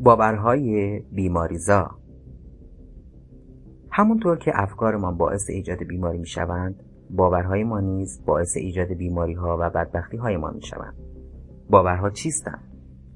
باورهای بیماریزا. همونطور که افکارمان باعث ایجاد بیماری میشوند، باورهای ما نیز باعث ایجاد بیماری‌ها و بدبختی‌های ما میشوند. باورها چیستند؟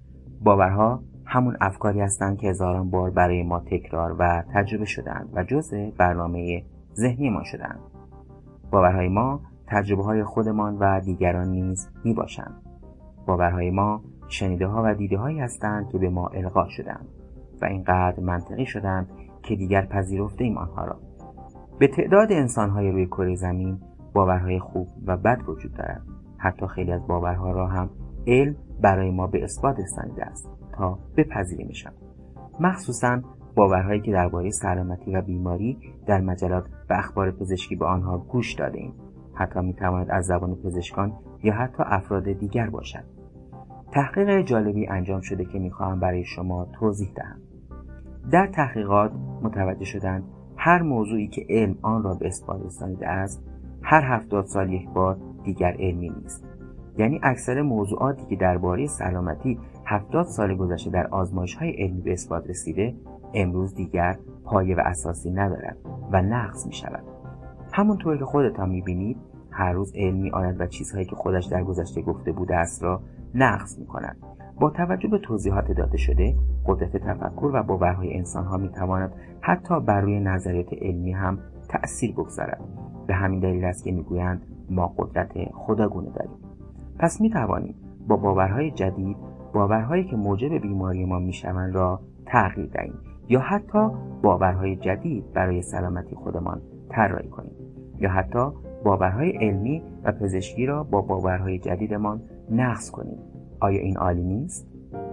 باورها همون افکاری هستند که هزاران بار برای ما تکرار و تجربه شدند و جزء برنامه ذهنی ما شدند. باورهای ما تجربه‌های خودمان و دیگران نیز میباشند. باورهای ما شنیده‌ها و دیده‌هایی هستند که به ما القا شدند و اینقدر منطقی شدند که دیگر پذیرفته‌ایم آنها را. به تعداد انسان‌های روی کره زمین باورهای خوب و بد وجود دارد. حتی خیلی از باورها را هم علم برای ما به اثبات رسانیده است تا بپذیریمشان. مخصوصاً باورهایی که درباره سلامتی و بیماری در مجلات و اخبار پزشکی به آنها گوش داده‌ایم. حتی می‌تواند از زبان پزشکان یا حتی افراد دیگر باشد. تحقیق جالبی انجام شده که می‌خواهم برای شما توضیح دهم. در تحقیقات متوجه شدند هر موضوعی که علم آن را به اثبات رسانیده است، هر 70 سال یک بار دیگر علمی نیست. یعنی اکثر موضوعاتی که درباره سلامتی 70 سال گذشته در آزمایش‌های علمی به اثبات رسیده، امروز دیگر پایه و اساسی ندارد و نقض می‌شود. همونطور که خودتان می‌بینید، هر روز علم می‌آید و چیزهایی که خودش در گذشته گفته بوده است را نقض می‌کند. با توجه به توضیحات داده شده، قدرت تفکر و باورهای انسان‌ها می‌تواند حتی بر روی نظریات علمی هم تأثیر بگذارد. به همین دلیل است که می‌گویند ما قدرت خداگونه داریم. پس می‌توانیم با باورهای جدید، باورهایی که موجب بیماری ما می‌شوند را تغییر دهیم یا حتی باورهای جدید برای سلامتی خودمان طراحی کنیم یا حتی باورهای علمی و پزشکی را با باورهای جدیدمان نقض کنیم. آیا این عالی نیست؟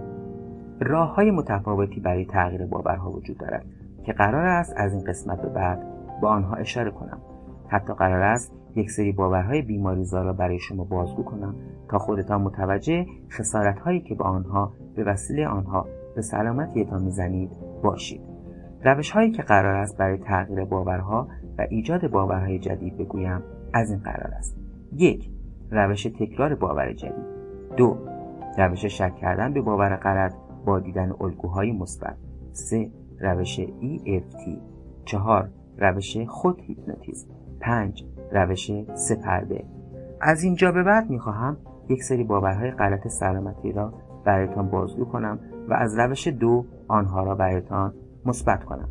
راه‌های متفاوتی برای تغییر باورها وجود دارد که قرار است از این قسمت به بعد با آنها اشاره کنم. حتی قرار است یک سری باورهای بیماریزا را برای شما بازگو کنم تا خودتان متوجه خسارت‌هایی که به وسیله آنها به سلامتیتان میزنید باشید. روش‌هایی که قرار است برای تغییر باورها و ایجاد باورهای جدید بگویم از این قرار است: 1. روش تکرار باور جدید. 2. روش شک کردن به باور غلط با دیدن الگوهای مثبت. 3. روش EFT. 4. روش خود هیپنوتیزم. 5. روش 3 پرده. از اینجا به بعد میخواهم یک سری باورهای غلط سلامتی را برایتان بازگو کنم و از روش 2 آنها را برایتان مثبت کنم.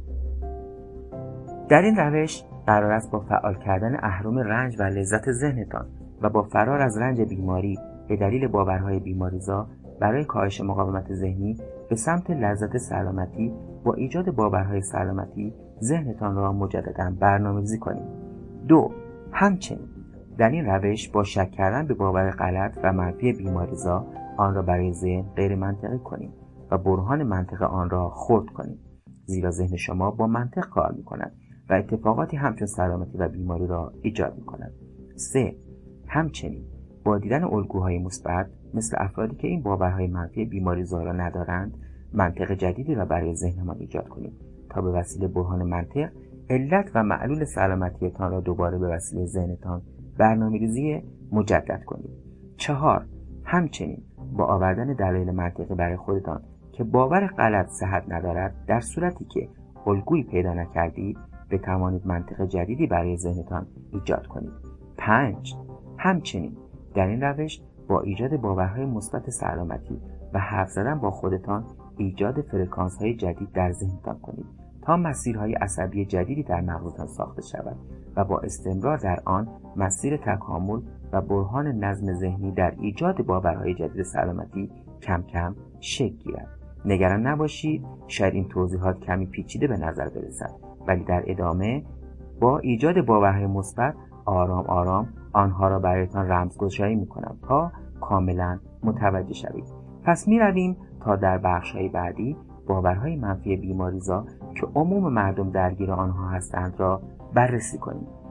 در این روش قرار است با فعال کردن اهرم رنج و لذت ذهنتان و با فرار از رنج بیماری به دلیل باورهای بیماریزا برای کاهش مقاومت ذهنی به سمت لذت سلامتی با ایجاد باورهای سلامتی ذهنتان را مجددا برنامه‌ریزی کنید. 2. همچنین در این روش با شک کردن به باور غلط و منفی بیماریزا آن را برای ذهن غیر منطقی کنید و برهان منطق آن را خرد کنید، زیرا ذهن شما با منطق کار می‌کند و اتفاقاتی همچون سلامتی و بیماری را ایجاد می‌کند. 3. همچنین با دیدن الگوهای مثبت مثل افرادی که این باورهای منفی بیماریزا را ندارند، منطق جدیدی را برای ذهنمان ایجاد کنید تا به وسیله برهان منطق علت و معلول سلامتیتان را دوباره به وسیله ذهنتان برنامه‌ریزی مجدد کنید. 4. همچنین با آوردن دلایل منطقی برای خودتان که باور غلط صحت ندارد، در صورتی که الگویی پیدا نکردید، بتوانید منطق جدیدی برای ذهنتان ایجاد کنید. 5. همچنین در این روش با ایجاد باورهای مثبت سلامتی و حرف زدن با خودتان ایجاد فرکانس‌های جدید در ذهنتان کنید تا مسیرهای عصبی جدیدی در مغزتان ساخته شود و با استمرار در آن مسیر تکامل و برهان نظم ذهنی در ایجاد باورهای جدید سلامتی کم کم شکل گیرد. نگران نباشید، شاید این توضیحات کمی پیچیده به نظر برسد، ولی در ادامه با ایجاد باورهای مثبت آرام آرام آنها را برایتان رمزگشایی می‌کنم تا کاملا متوجه شوید. پس می‌رویم تا در بخش‌های بعدی باورهای منفی بیماریزا که عموم مردم درگیر آنها هستند را بررسی کنیم.